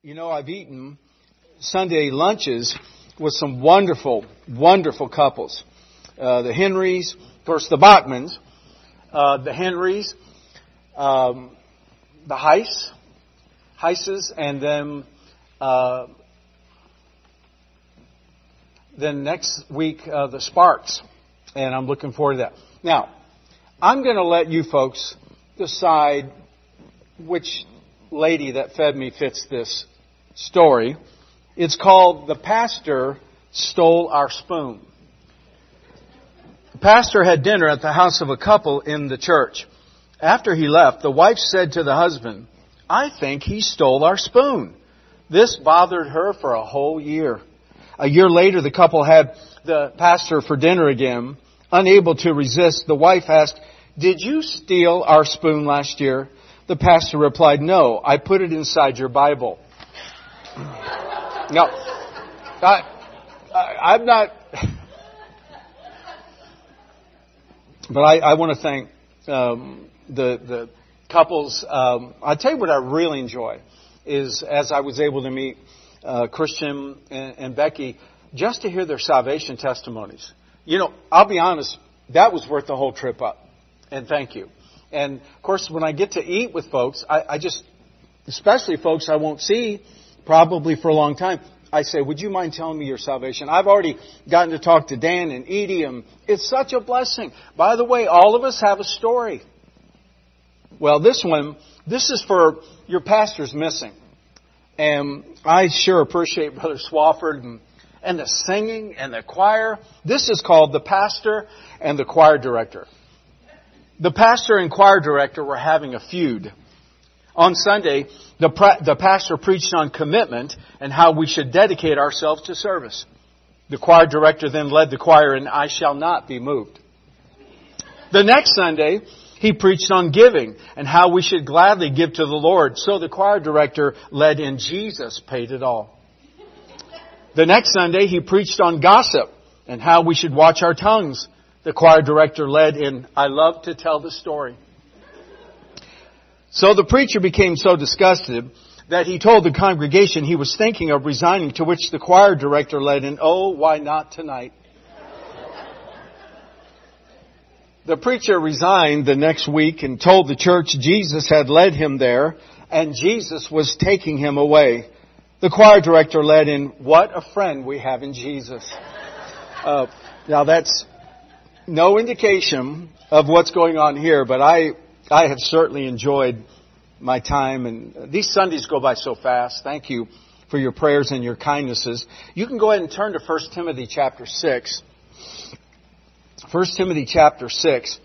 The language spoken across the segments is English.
You know, I've eaten Sunday lunches with some wonderful, wonderful couples. The Henrys, of course, the Bachmans, the Henrys, the Heises, and then next week, the Sparks. And I'm looking forward to that. Now, I'm going to let you folks decide which lady that fed me fits this story. It's called The Pastor Stole Our Spoon. The pastor had dinner at the house of a couple in the church. After he left, the wife said to the husband, "I think he stole our spoon." This bothered her for a whole year. A year later, the couple had the pastor for dinner again. Unable to resist, the wife asked, "Did you steal our spoon last year?" The pastor replied, "No, I put it inside your Bible." No, I'm not. But I want to thank the couples. I'll tell you what I really enjoy is as I was able to meet Christian and Becky, just to hear their salvation testimonies. You know, I'll be honest, that was worth the whole trip up. And thank you. And of course, when I get to eat with folks, I just, especially folks I won't see probably for a long time, I say, "Would you mind telling me your salvation?" I've already gotten to talk to Dan and Edie, and it's such a blessing. By the way, all of us have a story. Well, this is for your pastors missing. And I sure appreciate Brother Swafford and the singing and the choir. This is called The Pastor and the Choir Director. The pastor and choir director were having a feud. On Sunday, the pastor preached on commitment and how we should dedicate ourselves to service. The choir director then led the choir in "I Shall Not Be Moved." The next Sunday, he preached on giving and how we should gladly give to the Lord. So the choir director led in "Jesus Paid It All." The next Sunday, he preached on gossip and how we should watch our tongues. The choir director led in "I Love to Tell the Story." So the preacher became so disgusted that he told the congregation he was thinking of resigning, to which the choir director led in "Oh, why not tonight?" The preacher resigned the next week and told the church Jesus had led him there and Jesus was taking him away. The choir director led in "What a friend we have in Jesus." Now that's no indication of what's going on here, but I have certainly enjoyed my time, and these Sundays go by so fast. Thank you for your prayers and your kindnesses. You can go ahead and turn to 1 Timothy chapter 6. 1 Timothy chapter 6.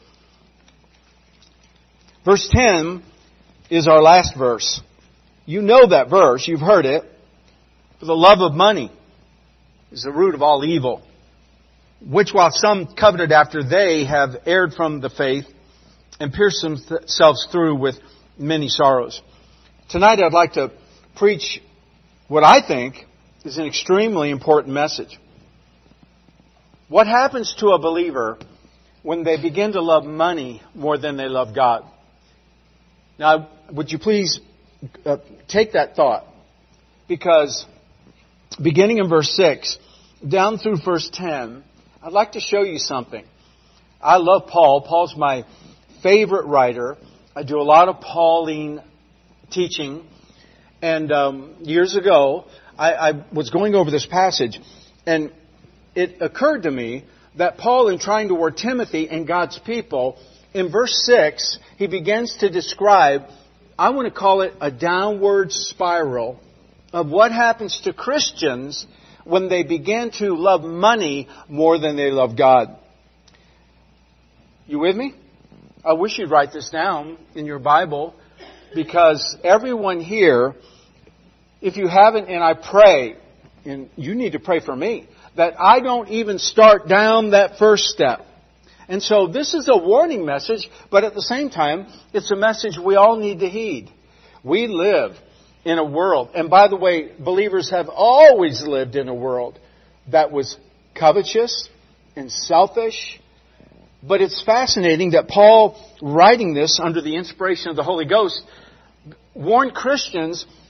Verse 10 is our last verse. You know that verse. You've heard it. For the love of money is the root of all evil, which while some coveted after, they have erred from the faith and pierced themselves through with many sorrows. Tonight I'd like to preach what I think is an extremely important message. What happens to a believer when they begin to love money more than they love God? Now, would you please take that thought? Because beginning in verse 6, down through verse 10, I'd like to show you something. I love Paul. Paul's my favorite writer. I do a lot of Pauline teaching. And years ago, I was going over this passage, and it occurred to me that Paul, in trying to warn Timothy and God's people, in verse 6, he begins to describe, I want to call it a downward spiral of what happens to Christians when they begin to love money more than they love God. You with me? I wish you'd write this down in your Bible, because everyone here, if you haven't, and I pray, and you need to pray for me, that I don't even start down that first step. And so this is a warning message, but at the same time, it's a message we all need to heed. We live in a world, and by the way, believers have always lived in a world that was covetous and selfish. But it's fascinating that Paul, writing this under the inspiration of the Holy Ghost, warned Christians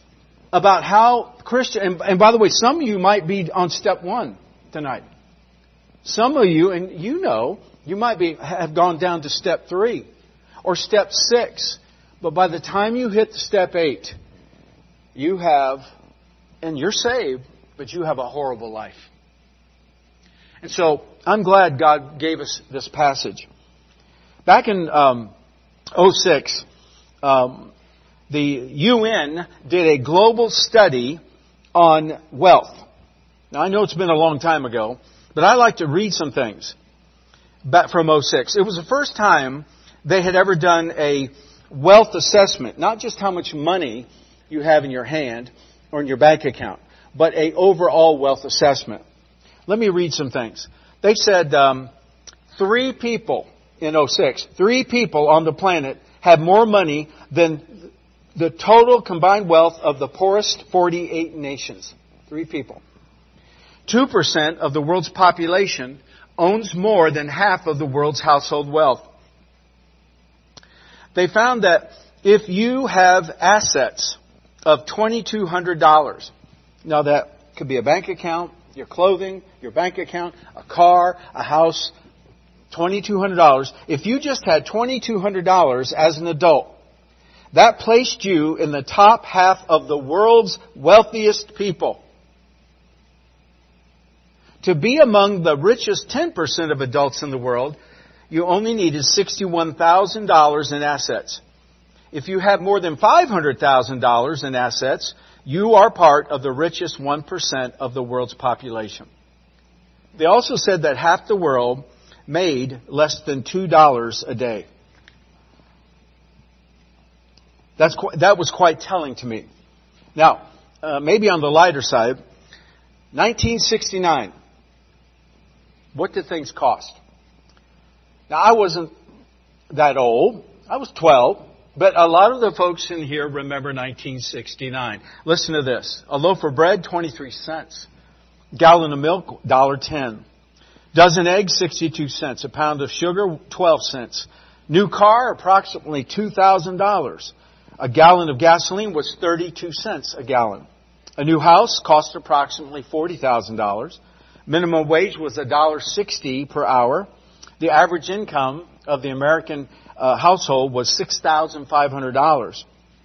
about how Christian, and by the way, some of you might be on step 1 tonight. Some of you, and you know, you might have gone down to step 3 or step 6. But by the time you hit step 8, you have, and you're saved, but you have a horrible life. And so I'm glad God gave us this passage. Back in 2006, the UN did a global study on wealth. Now, I know it's been a long time ago, but I like to read some things back from 2006. It was the first time they had ever done a wealth assessment, not just how much money you have in your hand or in your bank account, but a overall wealth assessment. Let me read some things. They said 3 people in 2006, 3 people on the planet had more money than the total combined wealth of the poorest 48 nations. 3 people. 2% of the world's population owns more than half of the world's household wealth. They found that if you have assets of $2,200, now that could be a bank account, your clothing, your bank account, a car, a house, $2,200. If you just had $2,200 as an adult, that placed you in the top half of the world's wealthiest people. To be among the richest 10% of adults in the world, you only needed $61,000 in assets. If you have more than $500,000 in assets, you are part of the richest 1% of the world's population. They also said that half the world made less than $2 a day. That was quite telling to me. Now, maybe on the lighter side, 1969. What did things cost? Now, I wasn't that old. I was 12. But a lot of the folks in here remember 1969. Listen to this. A loaf of bread, 23 cents. Gallon of milk, $1.10. Dozen eggs, 62 cents. A pound of sugar, 12 cents. New car, approximately $2,000. A gallon of gasoline was 32 cents a gallon. A new house cost approximately $40,000. Minimum wage was $1.60 per hour. The average income of the American household was $6,500.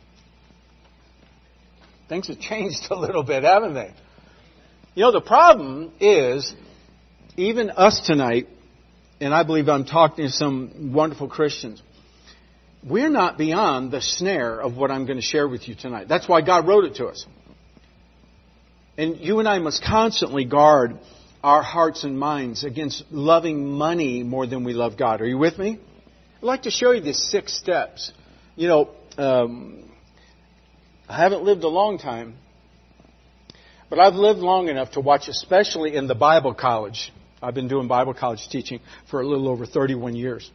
Things have changed a little bit, haven't they? You know, the problem is, even us tonight, and I believe I'm talking to some wonderful Christians, we're not beyond the snare of what I'm going to share with you tonight. That's why God wrote it to us. And you and I must constantly guard our hearts and minds against loving money more than we love God. Are you with me? I'd like to show you the 6 steps. You know, I haven't lived a long time, but I've lived long enough to watch, especially in the Bible college. I've been doing Bible college teaching for a little over 31 years.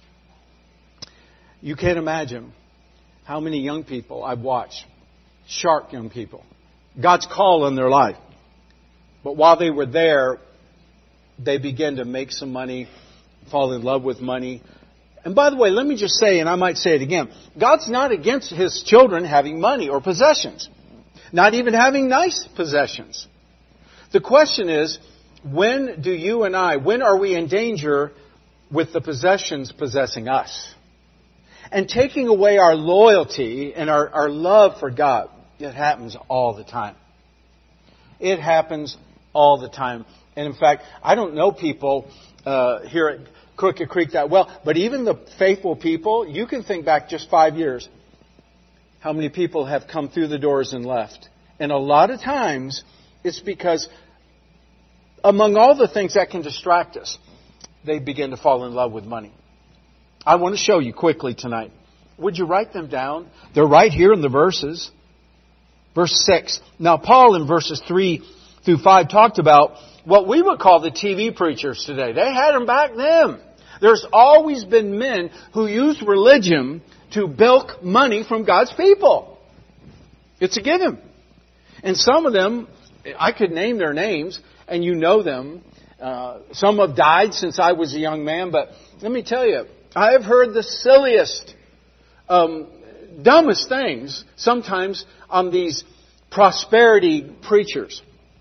You can't imagine how many young people I've watched, sharp young people, God's call on their life. But while they were there, they began to make some money, fall in love with money. And by the way, let me just say, and I might say it again, God's not against His children having money or possessions. Not even having nice possessions. The question is, when are we in danger with the possessions possessing us? And taking away our loyalty and our love for God. It happens all the time. It happens all the time. And in fact, I don't know people here at Crooked Creek that well, but even the faithful people, you can think back just 5 years. How many people have come through the doors and left? And a lot of times, it's because among all the things that can distract us, they begin to fall in love with money. I want to show you quickly tonight. Would you write them down? They're right here in the verses. Verse 6. Now, Paul in verses 3 through 5 talked about what we would call the TV preachers today. They had them back then. There's always been men who use religion to bilk money from God's people. It's a given. And some of them, I could name their names, and you know them. Some have died since I was a young man, but let me tell you, I have heard the silliest, dumbest things sometimes on these prosperity preachers.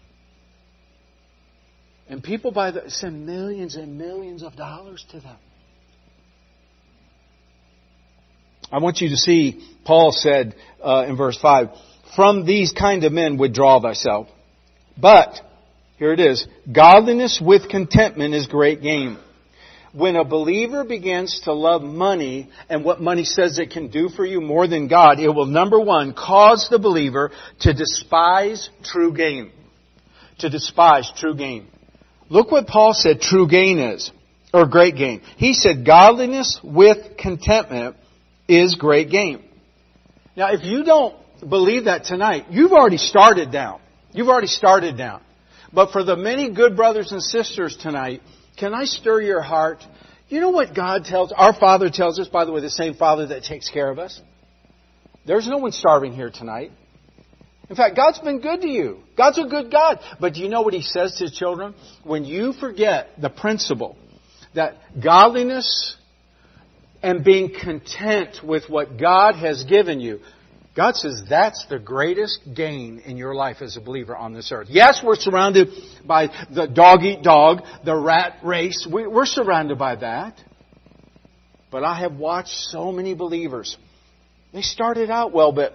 And people send millions and millions of dollars to them. I want you to see, Paul said in verse 5, from these kind of men withdraw thyself. But, here it is, godliness with contentment is great gain. When a believer begins to love money and what money says it can do for you more than God, it will, number one, cause the believer to despise true gain. To despise true gain. Look what Paul said true gain is, or great gain. He said godliness with contentment is great gain. Now, if you don't believe that tonight, you've already started down. You've already started down. But for the many good brothers and sisters tonight, can I stir your heart? You know what our Father tells us, by the way, the same Father that takes care of us? There's no one starving here tonight. In fact, God's been good to you. God's a good God. But do you know what He says to His children? When you forget the principle that godliness and being content with what God has given you, God says that's the greatest gain in your life as a believer on this earth. Yes, we're surrounded by the dog-eat-dog, the rat race. We're surrounded by that. But I have watched so many believers. They started out well, but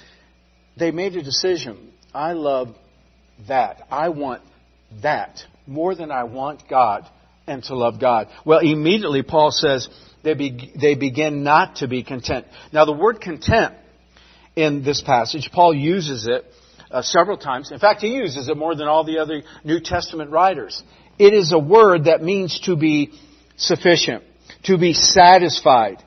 they made a decision. I love that. I want that more than I want God and to love God. Well, immediately Paul says they begin not to be content. Now, the word content in this passage, Paul uses it several times. In fact, he uses it more than all the other New Testament writers. It is a word that means to be sufficient, to be satisfied,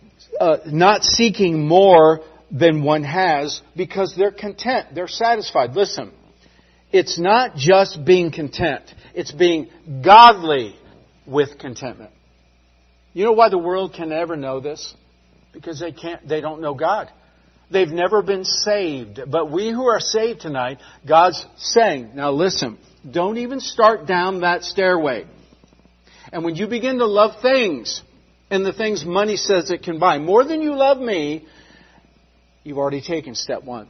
not seeking more than one has because they're content, they're satisfied. Listen, it's not just being content. It's being godly with contentment. You know why the world can never know this? Because they don't know God. They've never been saved. But we who are saved tonight, God's saying, now listen, don't even start down that stairway. And when you begin to love things, and the things money says it can buy, more than you love me, you've already taken step one.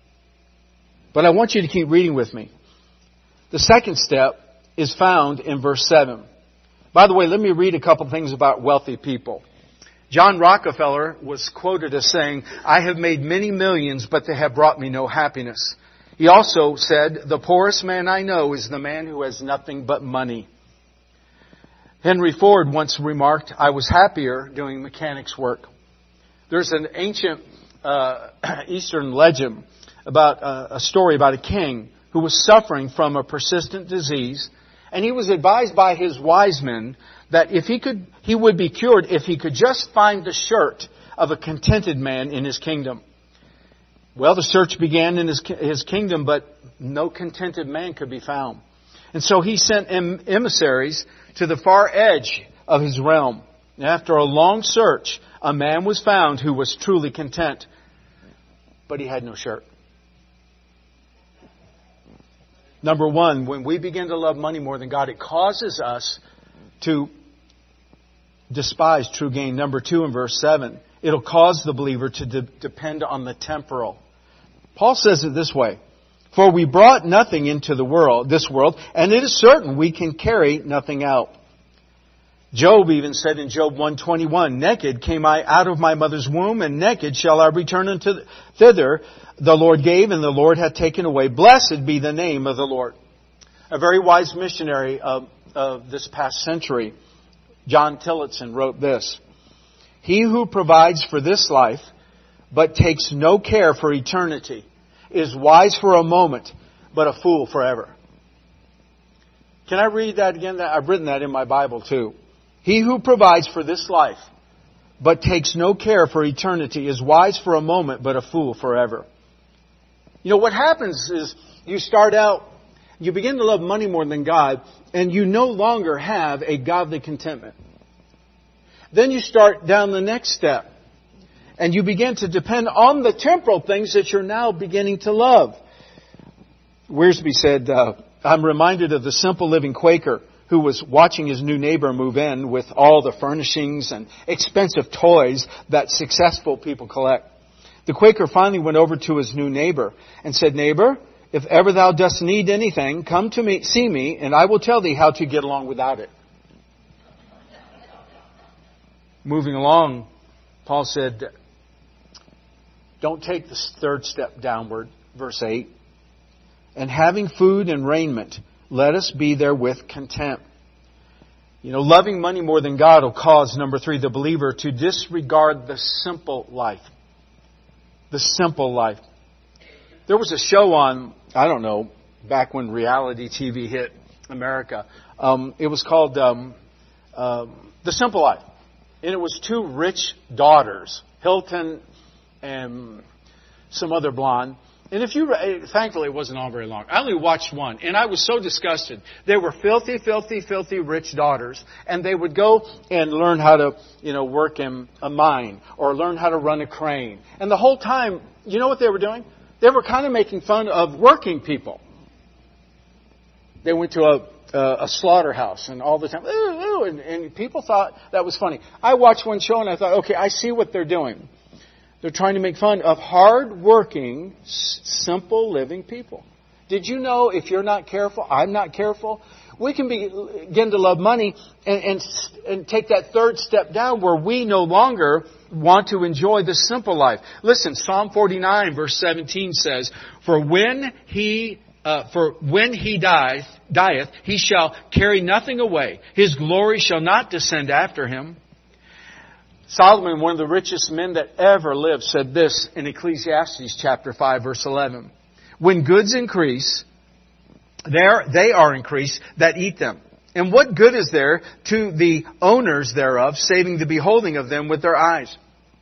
But I want you to keep reading with me. The second step is found in verse 7. By the way, let me read a couple things about wealthy people. John Rockefeller was quoted as saying, I have made many millions, but they have brought me no happiness. He also said, the poorest man I know is the man who has nothing but money. Henry Ford once remarked, I was happier doing mechanics work. There's an ancient Eastern legend about a story about a king who was suffering from a persistent disease, and he was advised by his wise men that he would be cured if he could just find the shirt of a contented man in his kingdom. Well, the search began in his kingdom, but no contented man could be found. And so he sent emissaries to the far edge of his realm. And after a long search, a man was found who was truly content, but he had no shirt. Number one, when we begin to love money more than God, it causes us to despise true gain. Number two, in verse 7, it'll cause the believer to depend on the temporal. Paul says it this way, for we brought nothing into this world, and it is certain we can carry nothing out. Job even said in Job 1:21, naked came I out of my mother's womb, and naked shall I return thither. The Lord gave, and the Lord hath taken away. Blessed be the name of the Lord. A very wise missionary of this past century, John Tillotson, wrote this. He who provides for this life, but takes no care for eternity, is wise for a moment, but a fool forever. Can I read that again? I've written that in my Bible too. He who provides for this life, but takes no care for eternity, is wise for a moment, but a fool forever. You know, what happens is you start out, you begin to love money more than God, and you no longer have a godly contentment. Then you start down the next step, and you begin to depend on the temporal things that you're now beginning to love. Wiersbe said, I'm reminded of the simple living Quaker who was watching his new neighbor move in with all the furnishings and expensive toys that successful people collect. The Quaker finally went over to his new neighbor and said, "Neighbor, if ever thou dost need anything, come to me, see me, and I will tell thee how to get along without it." Moving along, Paul said, don't take the third step downward, verse 8. "And having food and raiment, let us be therewith content." Loving money more than God will cause, number 3, the believer to disregard the simple life. The simple life. There was a show on, I don't know, back when reality TV hit America. It was called The Simple Life. And it was 2 rich daughters, Hilton and some other blonde. And thankfully it wasn't on very long. I only watched one, and I was so disgusted. They were filthy, filthy, filthy rich daughters, and they would go and learn how to, work in a mine or learn how to run a crane. And the whole time, you know what they were doing? They were kind of making fun of working people. They went to a slaughterhouse, and all the time, ooh, and people thought that was funny. I watched one show and I thought, okay, I see what they're doing. They're trying to make fun of hard-working, simple living people. Did you know if you're not careful, I'm not careful, we can begin to love money and take that third step down where we no longer want to enjoy the simple life. Listen, Psalm 49 verse 17 says, For when he dieth, he shall carry nothing away. His glory shall not descend after him. Solomon, one of the richest men that ever lived, said this in Ecclesiastes chapter 5, verse 11. When goods increase, they are increased that eat them. And what good is there to the owners thereof, saving the beholding of them with their eyes?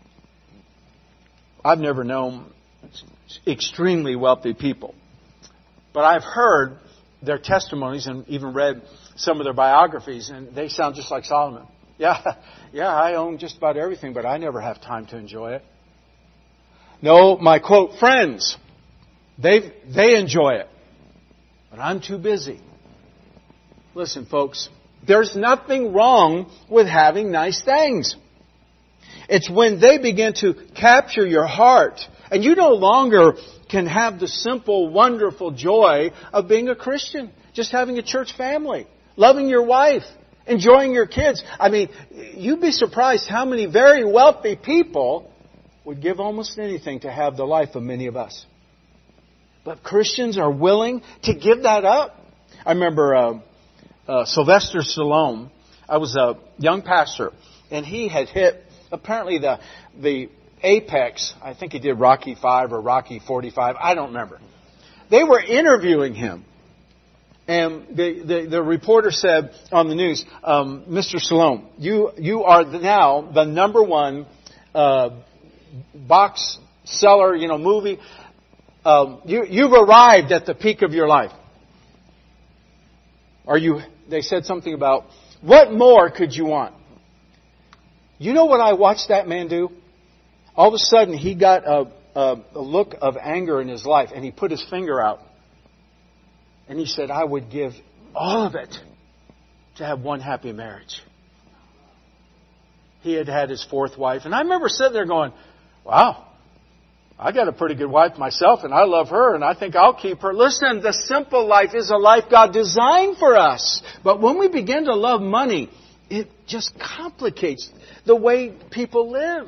I've never known extremely wealthy people, but I've heard their testimonies and even read some of their biographies, and they sound just like Solomon. Yeah, I own just about everything, but I never have time to enjoy it. No, my quote, friends, they enjoy it, but I'm too busy. Listen, folks, there's nothing wrong with having nice things. It's when they begin to capture your heart, and you no longer can have the simple, wonderful joy of being a Christian, just having a church family, loving your wife, enjoying your kids. I mean, you'd be surprised how many very wealthy people would give almost anything to have the life of many of us. But Christians are willing to give that up. I remember Sylvester Stallone. I was a young pastor, and he had hit apparently the apex. I think he did Rocky 5 or Rocky 45. I don't remember. They were interviewing him. And the reporter said on the news, Mr. Stallone, you are now the number one box seller, movie. You've arrived at the peak of your life. They said something about, what more could you want? You know what I watched that man do? All of a sudden, he got a look of anger in his life, and he put his finger out. And he said, I would give all of it to have one happy marriage. He had had his 4th wife. And I remember sitting there going, wow, I got a pretty good wife myself, and I love her, and I think I'll keep her. Listen, the simple life is a life God designed for us. But when we begin to love money, it just complicates the way people live.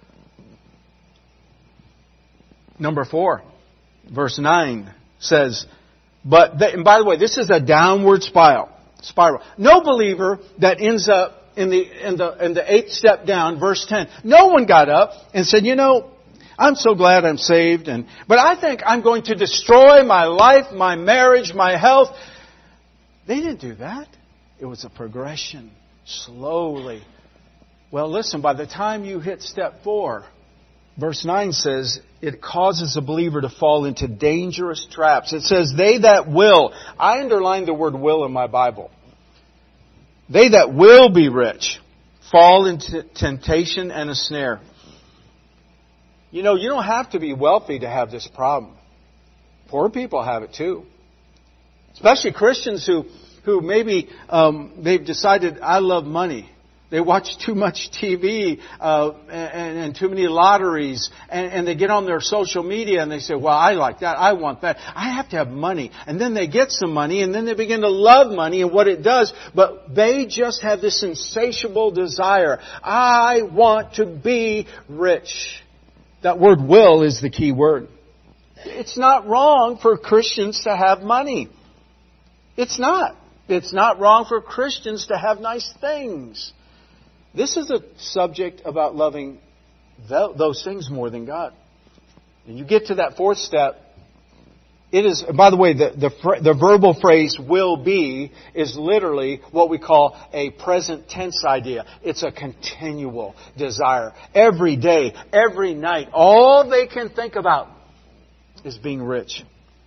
Number 4, verse 9 says, and by the way, this is a downward spiral. No believer that ends up in the 8th step down, verse 10. No one got up and said, I'm so glad I'm saved, but I think I'm going to destroy my life, my marriage, my health. They didn't do that. It was a progression, slowly. Well, listen, by the time you hit step 4, verse 9 says, it causes a believer to fall into dangerous traps. It says, they that will. I underlined the word will in my Bible. They that will be rich fall into temptation and a snare. You don't have to be wealthy to have this problem. Poor people have it too. Especially Christians who maybe they've decided, I love money. They watch too much TV and too many lotteries. And they get on their social media and they say, well, I like that. I want that. I have to have money. And then they get some money and then they begin to love money and what it does. But they just have this insatiable desire. I want to be rich. That word will is the key word. It's not wrong for Christians to have money. It's not. It's not wrong for Christians to have nice things. This is a subject about loving those things more than God. And you get to that fourth step. It is, by the way, the verbal phrase will be is literally what we call a present tense idea. It's a continual desire. Every day, every night, all they can think about is being rich.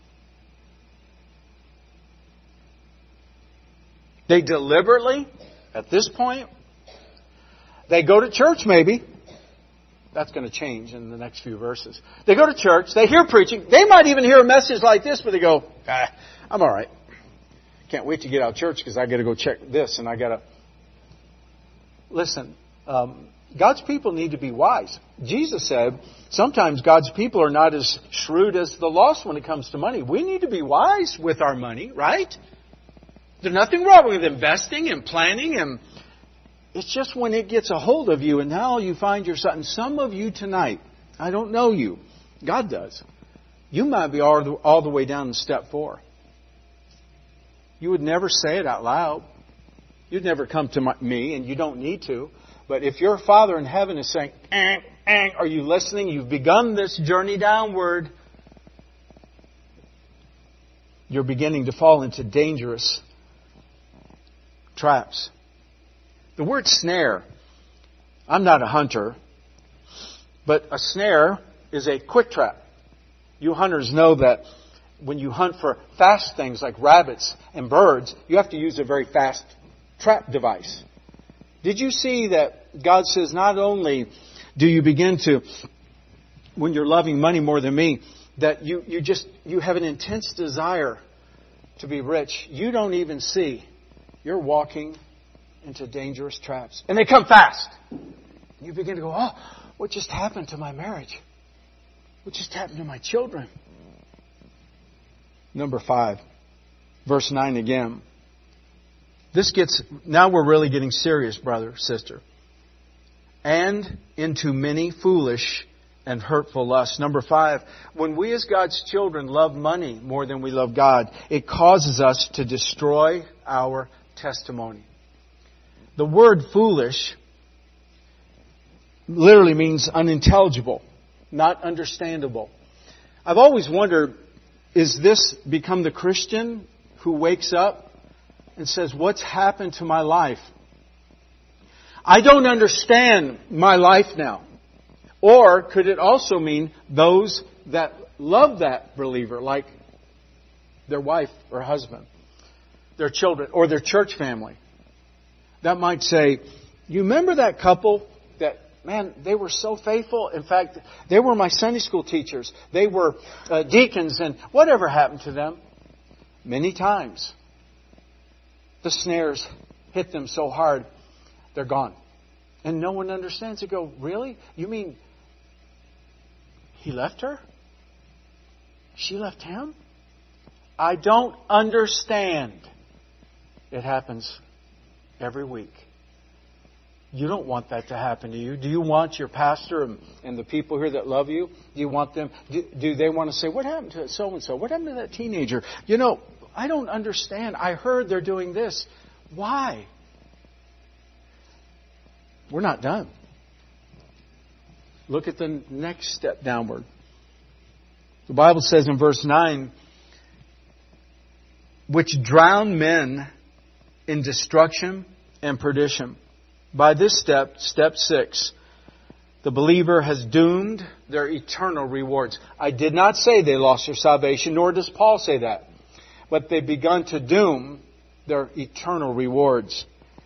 They deliberately, at this point, they go to church maybe. That's going to change in the next few verses. They go to church. They hear preaching. They might even hear a message like this, but they go, I'm all right. Can't wait to get out of church because I got to go check this and I got to... Listen, God's people need to be wise. Jesus said, sometimes God's people are not as shrewd as the lost when it comes to money. We need to be wise with our money, right? There's nothing wrong with investing and planning and... It's just when it gets a hold of you and now you find yourself, and some of you tonight, I don't know you, God does. You might be all the way down to step 4. You would never say it out loud. You'd never come to me, and you don't need to. But if your Father in heaven is saying, are you listening? You've begun this journey downward. You're beginning to fall into dangerous traps. The word snare, I'm not a hunter, but a snare is a quick trap. You hunters know that when you hunt for fast things like rabbits and birds, you have to use a very fast trap device. Did you see that God says not only do you begin to, when you're loving money more than me, that you have an intense desire to be rich. You don't even see. You're walking into dangerous traps. And they come fast. You begin to go, what just happened to my marriage? What just happened to my children? Number 5, verse 9 again. Now we're really getting serious, brother, sister. And into many foolish and hurtful lusts. Number 5, when we as God's children love money more than we love God, it causes us to destroy our testimony. The word foolish literally means unintelligible, not understandable. I've always wondered, is this become the Christian who wakes up and says, what's happened to my life? I don't understand my life now. Or could it also mean those that love that believer, like their wife or husband, their children, or their church family? That might say, you remember that couple that, man, they were so faithful. In fact, they were my Sunday school teachers. They were deacons, and whatever happened to them? Many times, the snares hit them so hard, they're gone. And no one understands. They go, really? You mean he left her? She left him? I don't understand. It happens every week. You don't want that to happen to you. Do you want your pastor and the people here that love you? Do you want them? Do they want to say, what happened to so and so? What happened to that teenager? You know, I don't understand. I heard they're doing this. Why? We're not done. Look at the next step downward. The Bible says in verse 9, which drown men in destruction and perdition. By this step 6, the believer has doomed their eternal rewards. I did not say they lost their salvation, nor does Paul say that. But they've begun to doom their eternal rewards.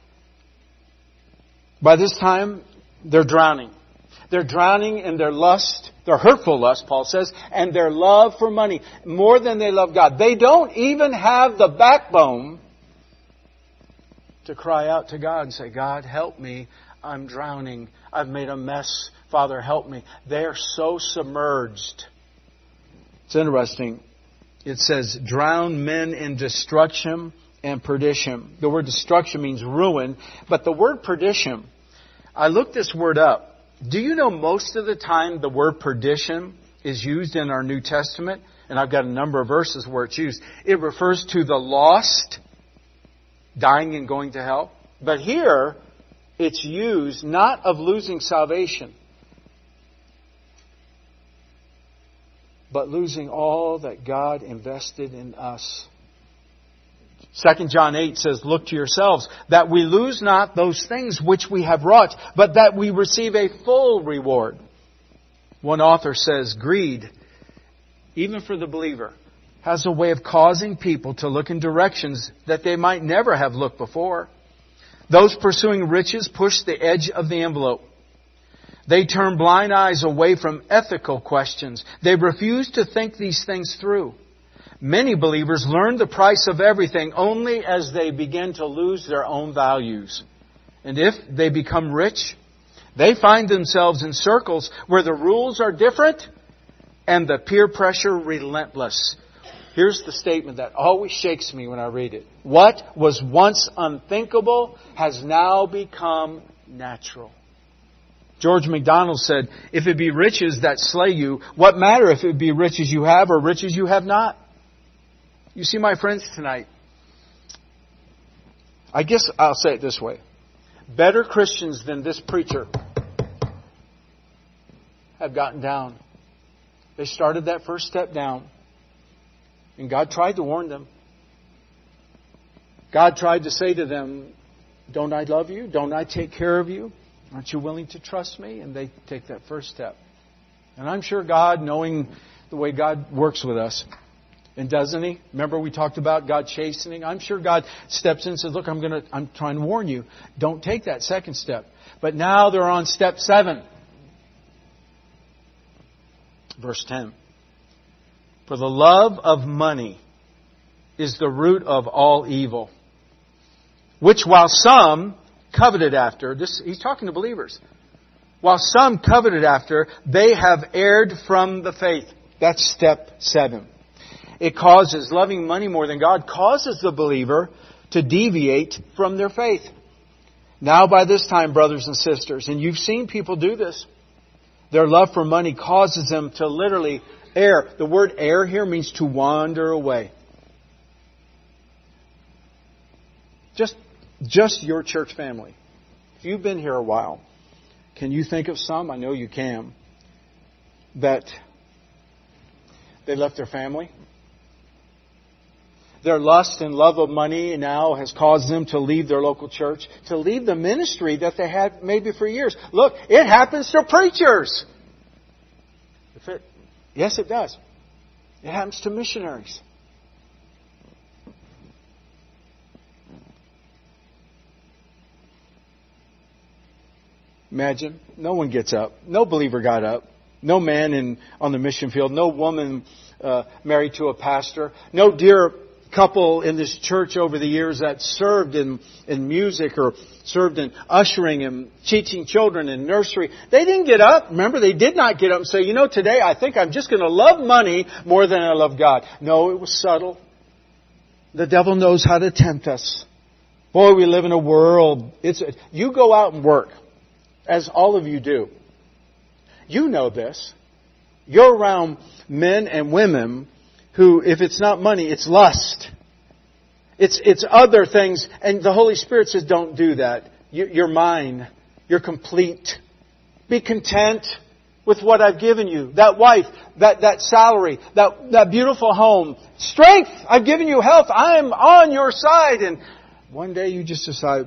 By this time, they're drowning. They're drowning in their lust, their hurtful lust, Paul says, and their love for money, more than they love God. They don't even have the backbone to cry out to God and say, God, help me. I'm drowning. I've made a mess. Father, help me. They are so submerged. It's interesting. It says, drown men in destruction and perdition. The word destruction means ruin, but the word perdition, I looked this word up. Do you know most of the time the word perdition is used in our New Testament? And I've got a number of verses where it's used. It refers to the lost, dying and going to hell. But here, it's used not of losing salvation, but losing all that God invested in us. 2 John 8 says, look to yourselves, that we lose not those things which we have wrought, but that we receive a full reward. One author says, greed, even for the believer, has a way of causing people to look in directions that they might never have looked before. Those pursuing riches push the edge of the envelope. They turn blind eyes away from ethical questions. They refuse to think these things through. Many believers learn the price of everything only as they begin to lose their own values. And if they become rich, they find themselves in circles where the rules are different and the peer pressure relentless. Here's the statement that always shakes me when I read it. What was once unthinkable has now become natural. George MacDonald said, if it be riches that slay you, what matter if it be riches you have or riches you have not? You see, my friends, tonight, I guess I'll say it this way. Better Christians than this preacher have gotten down. They started that first step down. And God tried to warn them. God tried to say to them, don't I love you? Don't I take care of you? Aren't you willing to trust me? And they take that first step. And I'm sure God, knowing the way God works with us, and doesn't He? Remember we talked about God chastening? I'm sure God steps in and says, look, I'm trying to warn you. Don't take that second step. But now they're on step 7. Verse 10. For the love of money is the root of all evil, which while some coveted after, he's talking to believers, while some coveted after, they have erred from the faith. That's step 7. It causes, loving money more than God, causes the believer to deviate from their faith. Now by this time, brothers and sisters, and you've seen people do this, their love for money causes them to literally err. The word err here means to wander away. Just your church family. If you've been here a while, can you think of some? I know you can. That they left their family. Their lust and love of money now has caused them to leave their local church, to leave the ministry that they had maybe for years. Look, it happens to preachers. Yes, it does. It happens to missionaries. Imagine, no one gets up. No believer got up. No man on the mission field. No woman married to a pastor. No dear couple in this church over the years that served in music or served in ushering and teaching children in nursery. They didn't get up. Remember, they did not get up and say, today I think I'm just going to love money more than I love God. No, it was subtle. The devil knows how to tempt us. Boy, we live in a world. You go out and work, as all of you do. You know this. You're around men and women who, if it's not money, it's lust. It's other things. And the Holy Spirit says, don't do that. You're mine. You're complete. Be content with what I've given you. That wife, that salary, that beautiful home. Strength! I've given you health. I am on your side. And one day you just decide,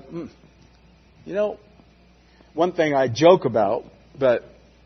one thing I joke about, but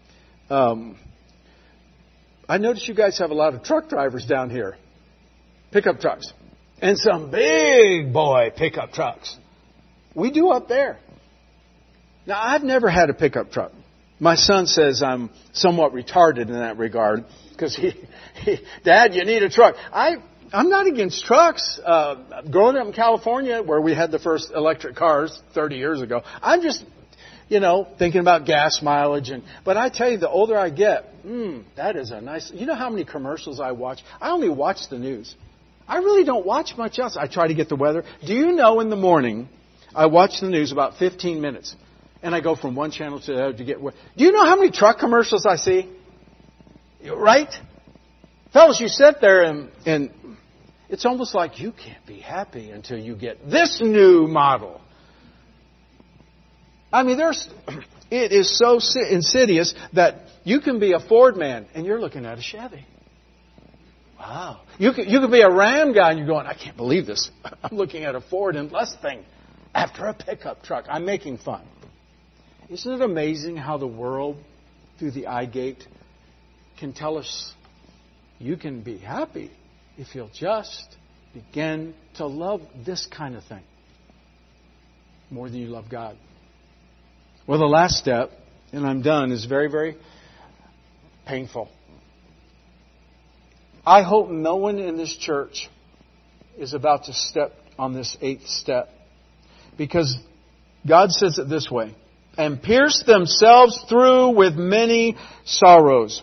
I notice you guys have a lot of truck drivers down here. Pickup trucks. And some big boy pickup trucks. We do up there. Now, I've never had a pickup truck. My son says I'm somewhat retarded in that regard. Because Dad, you need a truck. I'm not against trucks. Growing up in California, where we had the first electric cars 30 years ago, I'm just, thinking about gas mileage. But I tell you, the older I get, that is a nice... You know how many commercials I watch? I only watch the news. I really don't watch much else. I try to get the weather. Do you know in the morning, I watch the news about 15 minutes, and I go from one channel to the other to get... Do you know how many truck commercials I see? Right? Fellas, you sit there and it's almost like you can't be happy until you get this new model. I mean, it is so insidious that you can be a Ford man and you're looking at a Chevy. Wow. You could be a Ram guy and you're going, I can't believe this. I'm looking at a Ford and Mustang after a pickup truck. I'm making fun. Isn't it amazing how the world, through the eye gate, can tell us you can be happy if you'll just begin to love this kind of thing more than you love God. Well, the last step, and I'm done, is very, very painful. I hope no one in this church is about to step on this 8th step, because God says it this way, and pierce themselves through with many sorrows.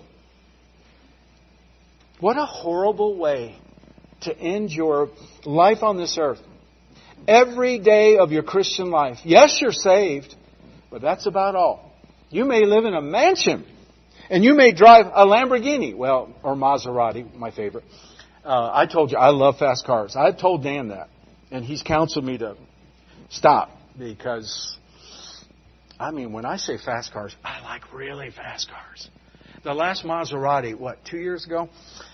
What a horrible way to end your life on this earth. Every day of your Christian life. Yes, you're saved, but that's about all. You may live in a mansion, and you may drive a Lamborghini, or Maserati, my favorite. I told you, I love fast cars. I told Dan that, and he's counseled me to stop, because, when I say fast cars, I like really fast cars. The last Maserati, 2 years ago?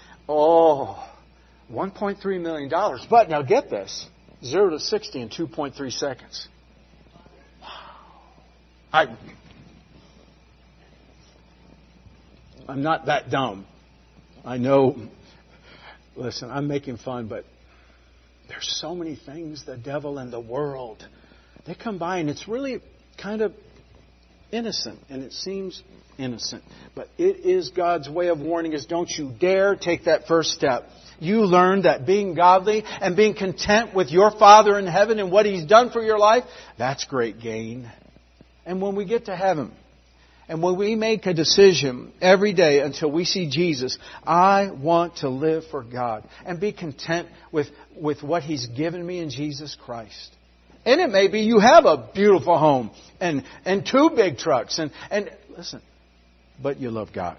$1.3 million. But now get this, 0 to 60 in 2.3 seconds. Wow. I'm not that dumb. I know, listen, I'm making fun, but there's so many things the devil and the world, they come by, and it's really kind of innocent, and it seems innocent. But it is God's way of warning us, don't you dare take that first step. You learn that being godly and being content with your Father in heaven and what He's done for your life, that's great gain. And when we get to heaven, and when we make a decision every day until we see Jesus, I want to live for God and be content with what He's given me in Jesus Christ. And it may be you have a beautiful home and 2 big trucks and listen, but you love God.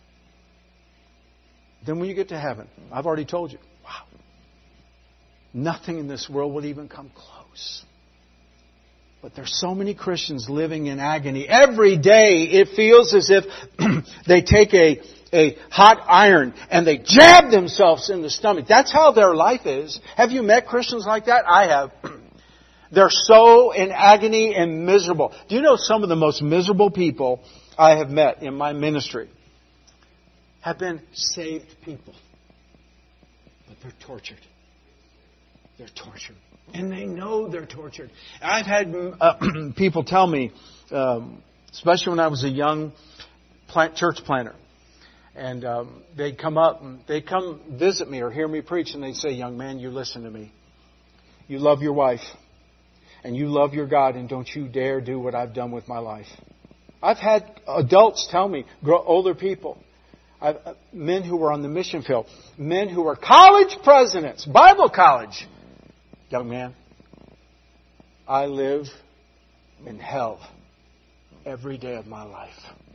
Then when you get to heaven, I've already told you, wow, nothing in this world will even come close. But there's so many Christians living in agony. Every day it feels as if they take a hot iron and they jab themselves in the stomach. That's how their life is. Have you met Christians like that? I have. They're so in agony and miserable. Do you know some of the most miserable people I have met in my ministry have been saved people? But they're tortured. They're tortured. And they know they're tortured. I've had people tell me, especially when I was a young church planter, and they'd come up and they'd come visit me or hear me preach, and they'd say, young man, you listen to me. You love your wife. And you love your God, and don't you dare do what I've done with my life. I've had adults tell me, older people, men who were on the mission field, men who were college presidents, Bible college. Young man, I live in hell every day of my life.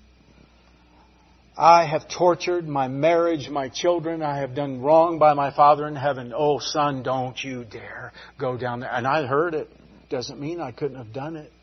I have tortured my marriage, my children. I have done wrong by my Father in heaven. Oh, son, don't you dare go down there. And I heard it. Doesn't mean I couldn't have done it.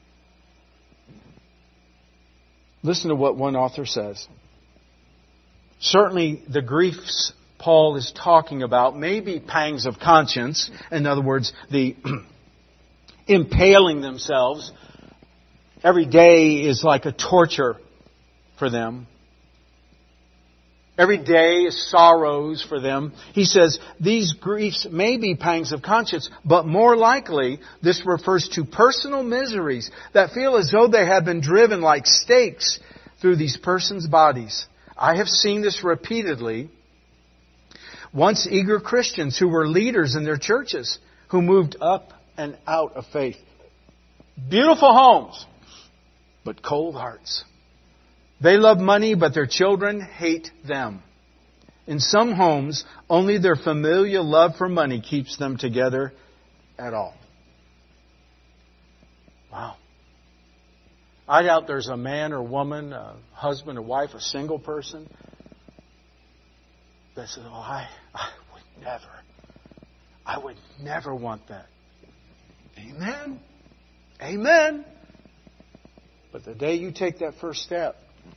Listen to what one author says. Certainly the griefs Paul is talking about may be pangs of conscience. In other words, the impaling themselves. Every day is like a torture for them. Every day is sorrows for them. He says these griefs may be pangs of conscience, but more likely this refers to personal miseries that feel as though they have been driven like stakes through these persons' bodies. I have seen this repeatedly Once eager Christians who were leaders in their churches, who moved up and out of faith. Beautiful homes, but cold hearts. They love money, but their children hate them. In some homes, only their familial love for money keeps them together at all. Wow. I doubt there's a man or woman, a husband or wife, a single person that says, "Oh, I would never want that." Amen. Amen. But the day you take that first step,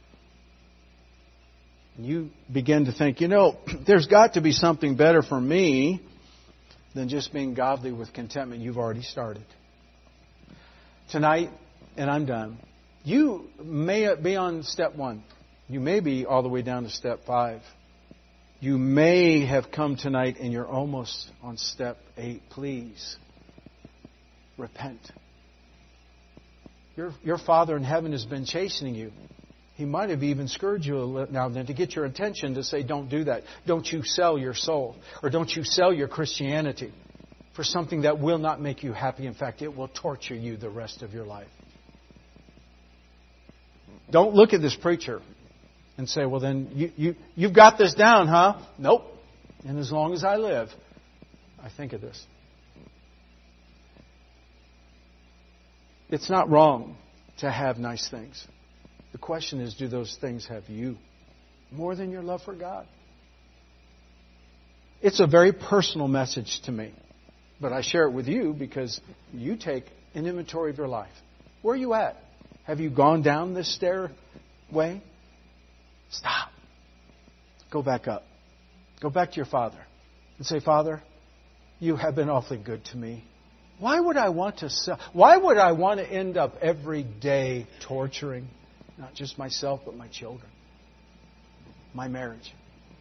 you begin to think, there's got to be something better for me than just being godly with contentment. You've already started. Tonight, and I'm done, you may be on step 1. You may be all the way down to step 5. You may have come tonight and you're almost on step 8. Please, repent. Your Father in heaven has been chastening you. He might have even scourged you a little now and then to get your attention to say, don't do that. Don't you sell your soul. Or don't you sell your Christianity for something that will not make you happy. In fact, it will torture you the rest of your life. Don't look at this preacher and say, well, then you've got this down, huh? Nope. And as long as I live, I think of this. It's not wrong to have nice things. The question is, do those things have you more than your love for God? It's a very personal message to me, but I share it with you because you take an inventory of your life. Where are you at? Have you gone down this stairway? Stop. Go back up. Go back to your Father and say, Father, you have been awfully good to me. Why would I want to end up every day torturing not just myself, but my children, my marriage?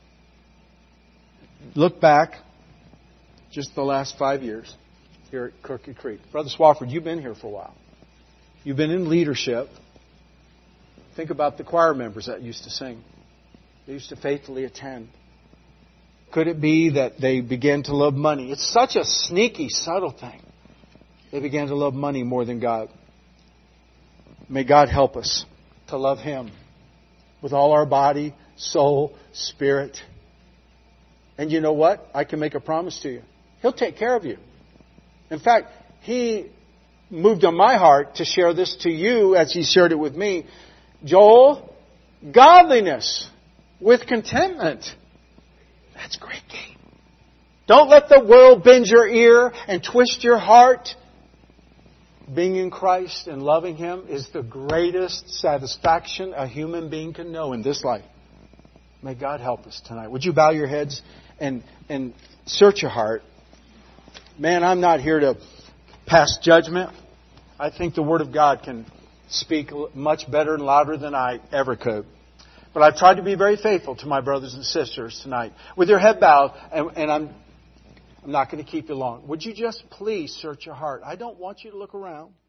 Look back just the last 5 years here at Crooked Creek. Brother Swafford, you've been here for a while. You've been in leadership. Think about the choir members that used to sing. They used to faithfully attend. Could it be that they began to love money? It's such a sneaky, subtle thing. They began to love money more than God. May God help us to love Him with all our body, soul, spirit. And you know what? I can make a promise to you. He'll take care of you. In fact, He moved on my heart to share this to you as He shared it with me. Joel, godliness with contentment. That's great game. Don't let the world bend your ear and twist your heart. Being in Christ and loving Him is the greatest satisfaction a human being can know in this life. May God help us tonight. Would you bow your heads and search your heart? Man, I'm not here to pass judgment. I think the Word of God can speak much better and louder than I ever could. But I've tried to be very faithful to my brothers and sisters tonight. With your head bowed, and I'm not going to keep you long. Would you just please search your heart? I don't want you to look around.